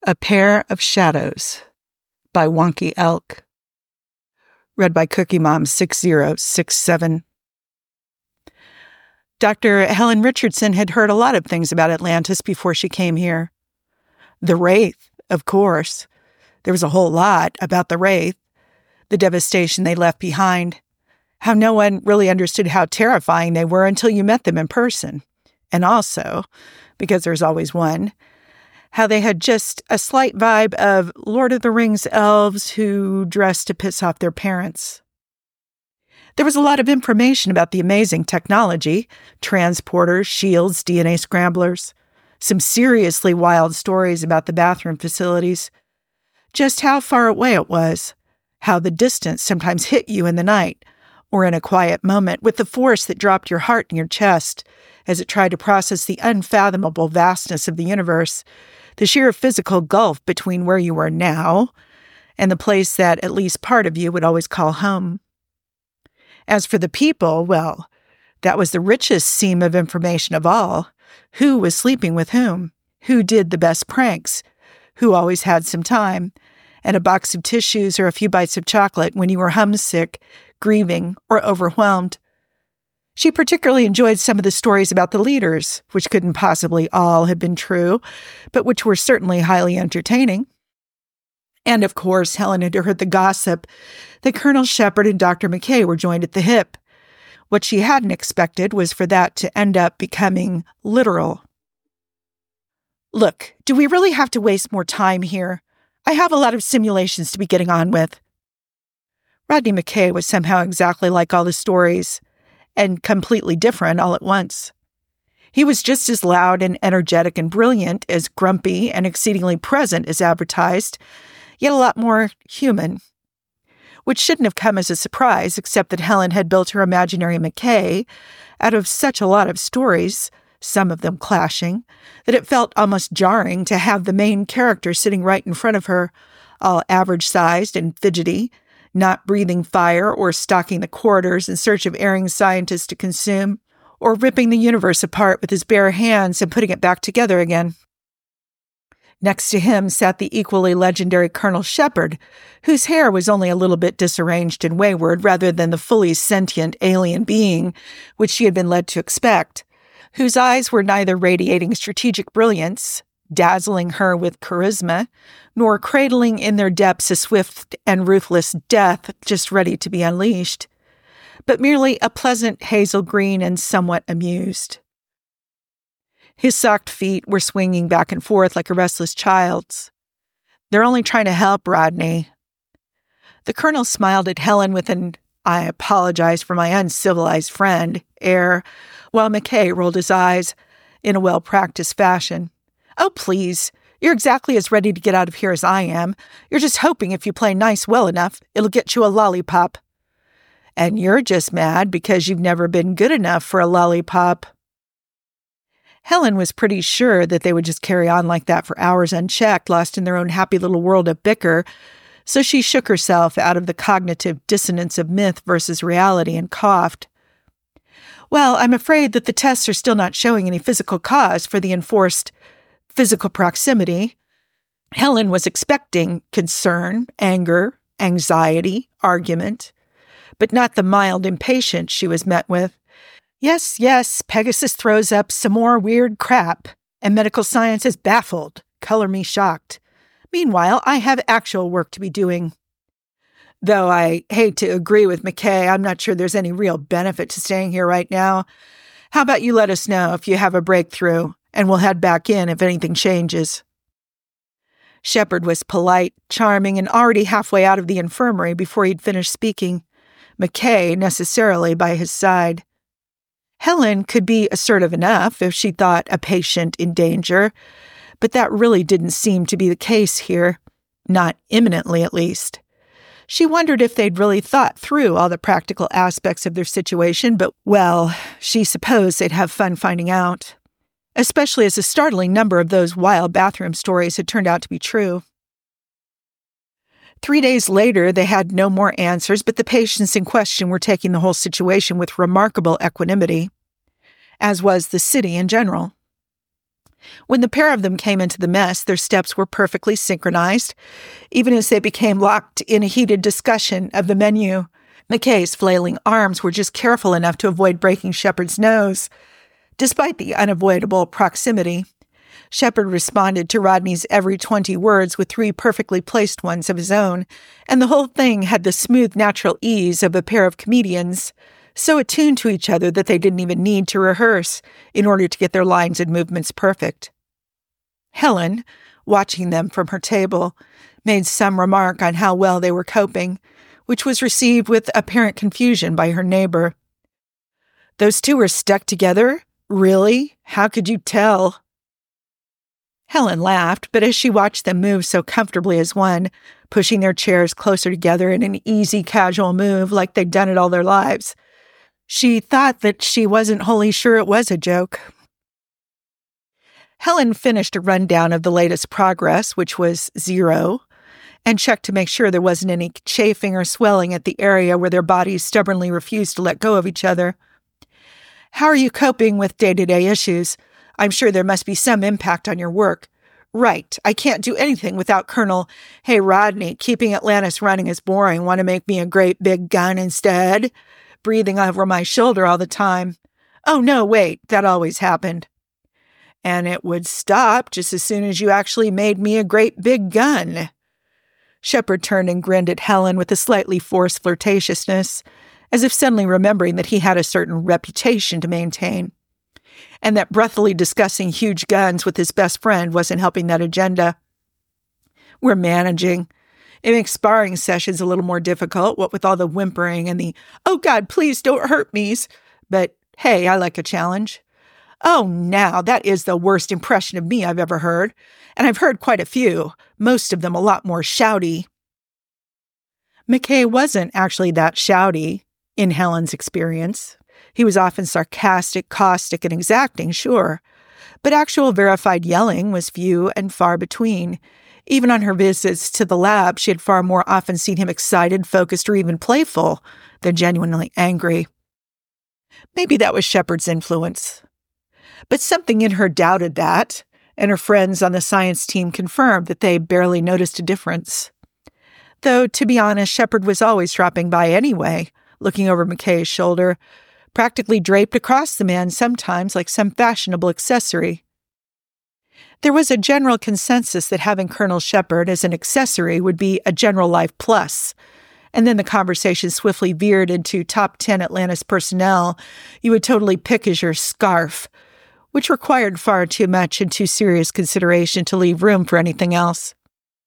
A Pair of Shadows by Wonky Elk. Read by Cookie Mom 6067. Dr. Helen Richardson had heard a lot of things about Atlantis before she came here. The Wraith, of course. There was a whole lot about the Wraith, the devastation they left behind, how no one really understood how terrifying they were until you met them in person, and also, because there's always one, how they had just a slight vibe of Lord of the Rings elves who dressed to piss off their parents. There was a lot of information about the amazing technology, transporters, shields, DNA scramblers, some seriously wild stories about the bathroom facilities, just how far away it was, how the distance sometimes hit you in the night or in a quiet moment with the force that dropped your heart in your chest as it tried to process the unfathomable vastness of the universe, the sheer physical gulf between where you are now and the place that at least part of you would always call home. As for the people, well, that was the richest seam of information of all. Who was sleeping with whom? Who did the best pranks? Who always had some time? And a box of tissues or a few bites of chocolate when you were homesick, grieving, or overwhelmed. She particularly enjoyed some of the stories about the leaders, which couldn't possibly all have been true, but which were certainly highly entertaining. And of course, Helen had heard the gossip that Colonel Shepard and Dr. McKay were joined at the hip. What she hadn't expected was for that to end up becoming literal. Look, do we really have to waste more time here? I have a lot of simulations to be getting on with. Rodney McKay was somehow exactly like all the stories, and completely different all at once. He was just as loud and energetic and brilliant as grumpy and exceedingly present as advertised, yet a lot more human. Which shouldn't have come as a surprise, except that Helen had built her imaginary McKay out of such a lot of stories, some of them clashing, that it felt almost jarring to have the main character sitting right in front of her, all average-sized and fidgety, not breathing fire or stalking the corridors in search of erring scientists to consume, or ripping the universe apart with his bare hands and putting it back together again. Next to him sat the equally legendary Colonel Shepard, whose hair was only a little bit disarranged and wayward rather than the fully sentient alien being which she had been led to expect, whose eyes were neither radiating strategic brilliance, dazzling her with charisma, nor cradling in their depths a swift and ruthless death just ready to be unleashed, but merely a pleasant hazel green and somewhat amused. His socked feet were swinging back and forth like a restless child's. They're only trying to help, Rodney. The colonel smiled at Helen with an "I apologize for my uncivilized friend" air, while McKay rolled his eyes in a well-practiced fashion. Oh, please. You're exactly as ready to get out of here as I am. You're just hoping if you play nice well enough, it'll get you a lollipop. And you're just mad because you've never been good enough for a lollipop. Helen was pretty sure that they would just carry on like that for hours unchecked, lost in their own happy little world of bicker, so she shook herself out of the cognitive dissonance of myth versus reality and coughed. Well, I'm afraid that the tests are still not showing any physical cause for the enforced physical proximity. Helen was expecting concern, anger, anxiety, argument, but not the mild impatience she was met with. Yes, Pegasus throws up some more weird crap, and medical science is baffled. Color me shocked. Meanwhile, I have actual work to be doing. Though I hate to agree with McKay, I'm not sure there's any real benefit to staying here right now. How about you let us know if you have a breakthrough, and we'll head back in if anything changes. Shepard was polite, charming, and already halfway out of the infirmary before he'd finished speaking, McKay necessarily by his side. Helen could be assertive enough if she thought a patient in danger, but that really didn't seem to be the case here, not imminently at least. She wondered if they'd really thought through all the practical aspects of their situation, but, well, she supposed they'd have fun finding out, especially as a startling number of those wild bathroom stories had turned out to be true. 3 days later, they had no more answers, but the patients in question were taking the whole situation with remarkable equanimity, as was the city in general. When the pair of them came into the mess, their steps were perfectly synchronized, even as they became locked in a heated discussion of the menu. McKay's flailing arms were just careful enough to avoid breaking Shepard's nose. Despite the unavoidable proximity, Shepard responded to Rodney's every 20 words with 3 perfectly placed ones of his own, and the whole thing had the smooth, natural ease of a pair of comedians, so attuned to each other that they didn't even need to rehearse in order to get their lines and movements perfect. Helen, watching them from her table, made some remark on how well they were coping, which was received with apparent confusion by her neighbor. "Those two were stuck together? Really? How could you tell?" Helen laughed, but as she watched them move so comfortably as one, pushing their chairs closer together in an easy, casual move like they'd done it all their lives, she thought that she wasn't wholly sure it was a joke. Helen finished a rundown of the latest progress, which was 0, and checked to make sure there wasn't any chafing or swelling at the area where their bodies stubbornly refused to let go of each other. "How are you coping with day-to-day issues? I'm sure there must be some impact on your work." "Right. I can't do anything without Colonel, 'Hey, Rodney, keeping Atlantis running is boring. Want to make me a great big gun instead?' breathing over my shoulder all the time." "Oh, no, wait. That always happened." "And it would stop just as soon as you actually made me a great big gun." Shepard turned and grinned at Helen with a slightly forced flirtatiousness, as if suddenly remembering that he had a certain reputation to maintain, and that breathily discussing huge guns with his best friend wasn't helping that agenda. "We're managing. It makes sparring sessions a little more difficult, what with all the whimpering and the, 'Oh God, please don't hurt me's.' But hey, I like a challenge." "Oh, now, that is the worst impression of me I've ever heard. And I've heard quite a few, most of them a lot more shouty." McKay wasn't actually that shouty, in Helen's experience. He was often sarcastic, caustic, and exacting, sure. But actual verified yelling was few and far between. Even on her visits to the lab, she had far more often seen him excited, focused, or even playful than genuinely angry. Maybe that was Shepard's influence. But something in her doubted that, and her friends on the science team confirmed that they barely noticed a difference. Though, to be honest, Shepard was always dropping by anyway, looking over McKay's shoulder, practically draped across the man sometimes like some fashionable accessory. There was a general consensus that having Colonel Shepard as an accessory would be a general life plus, and then the conversation swiftly veered into top 10 Atlantis personnel you would totally pick as your scarf, which required far too much and too serious consideration to leave room for anything else.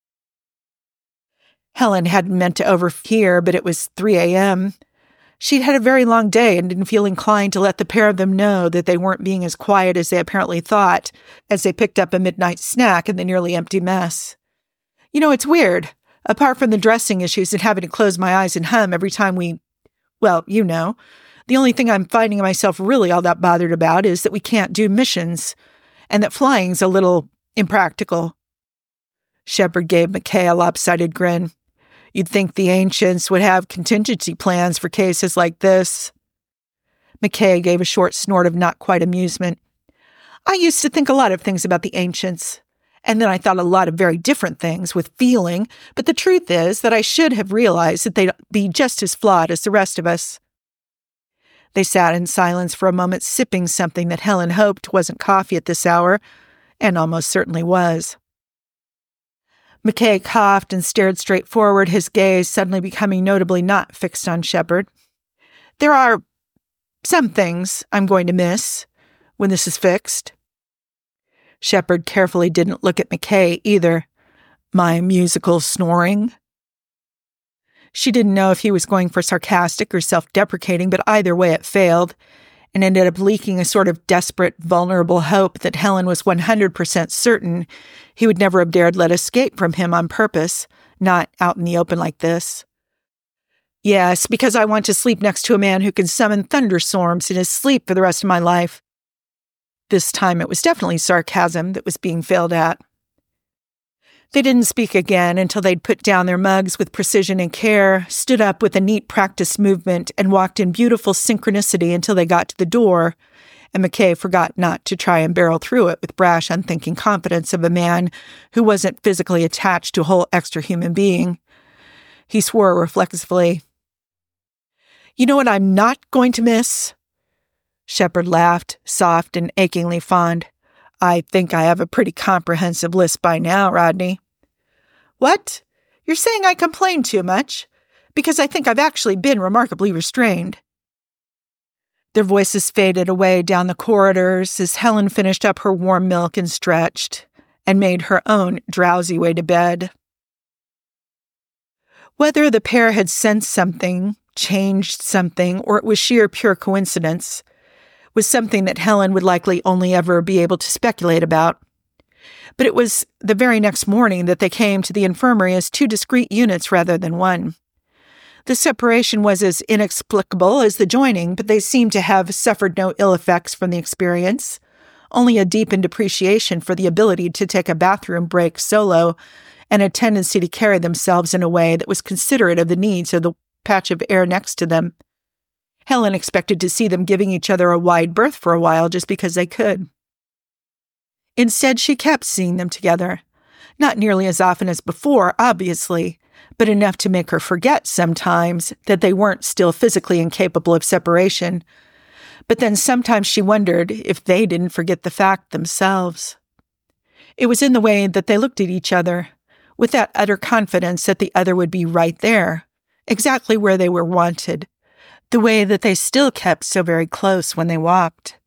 Helen hadn't meant to overhear, but it was 3 a.m. She'd had a very long day and didn't feel inclined to let the pair of them know that they weren't being as quiet as they apparently thought as they picked up a midnight snack in the nearly empty mess. "You know, it's weird. Apart from the dressing issues and having to close my eyes and hum every time well, you know, the only thing I'm finding myself really all that bothered about is that we can't do missions, and that flying's a little impractical." Shepard gave McKay a lopsided grin. "You'd think the ancients would have contingency plans for cases like this." McKay gave a short snort of not quite amusement. "I used to think a lot of things about the ancients, and then I thought a lot of very different things with feeling, but the truth is that I should have realized that they'd be just as flawed as the rest of us." They sat in silence for a moment, sipping something that Helen hoped wasn't coffee at this hour, and almost certainly was. McKay coughed and stared straight forward, his gaze suddenly becoming notably not fixed on Shepard. "There are some things I'm going to miss when this is fixed." Shepard carefully didn't look at McKay either. "My musical snoring?" She didn't know if he was going for sarcastic or self-deprecating, but either way it failed, and ended up leaking a sort of desperate, vulnerable hope that Helen was 100% certain he would never have dared let escape from him on purpose, not out in the open like this. "Yes, because I want to sleep next to a man who can summon thunderstorms in his sleep for the rest of my life." This time it was definitely sarcasm that was being failed at. They didn't speak again until they'd put down their mugs with precision and care, stood up with a neat practiced movement, and walked in beautiful synchronicity until they got to the door, and McKay forgot not to try and barrel through it with brash, unthinking confidence of a man who wasn't physically attached to a whole extra human being. He swore reflexively. "You know what I'm not going to miss?" Shepard laughed, soft and achingly fond. "I think I have a pretty comprehensive list by now, Rodney." "What? You're saying I complain too much? Because I think I've actually been remarkably restrained." Their voices faded away down the corridors as Helen finished up her warm milk and stretched, and made her own drowsy way to bed. Whether the pair had sensed something, changed something, or it was sheer pure coincidence, was something that Helen would likely only ever be able to speculate about. But it was the very next morning that they came to the infirmary as two discrete units rather than one. The separation was as inexplicable as the joining, but they seemed to have suffered no ill effects from the experience, only a deepened appreciation for the ability to take a bathroom break solo and a tendency to carry themselves in a way that was considerate of the needs of the patch of air next to them. Helen expected to see them giving each other a wide berth for a while just because they could. Instead, she kept seeing them together. Not nearly as often as before, obviously, but enough to make her forget sometimes that they weren't still physically incapable of separation. But then sometimes she wondered if they didn't forget the fact themselves. It was in the way that they looked at each other, with that utter confidence that the other would be right there, exactly where they were wanted, the way that they still kept so very close when they walked,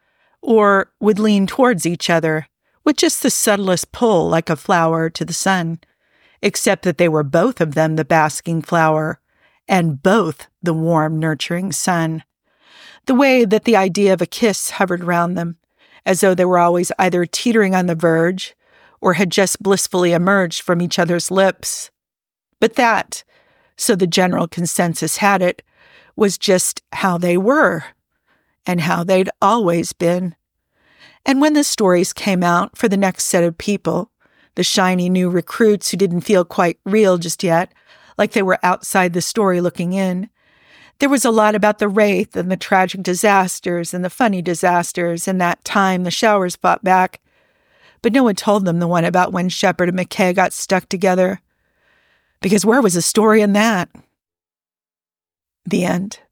or would lean towards each other with just the subtlest pull like a flower to the sun, except that they were both of them the basking flower, and both the warm, nurturing sun. The way that the idea of a kiss hovered round them, as though they were always either teetering on the verge or had just blissfully emerged from each other's lips. But that, so the general consensus had it, was just how they were, and how they'd always been. And when the stories came out for the next set of people, the shiny new recruits who didn't feel quite real just yet, like they were outside the story looking in, there was a lot about the wraith and the tragic disasters and the funny disasters and that time the showers fought back. But no one told them the one about when Shepard and McKay got stuck together. Because where was the story in that? The end.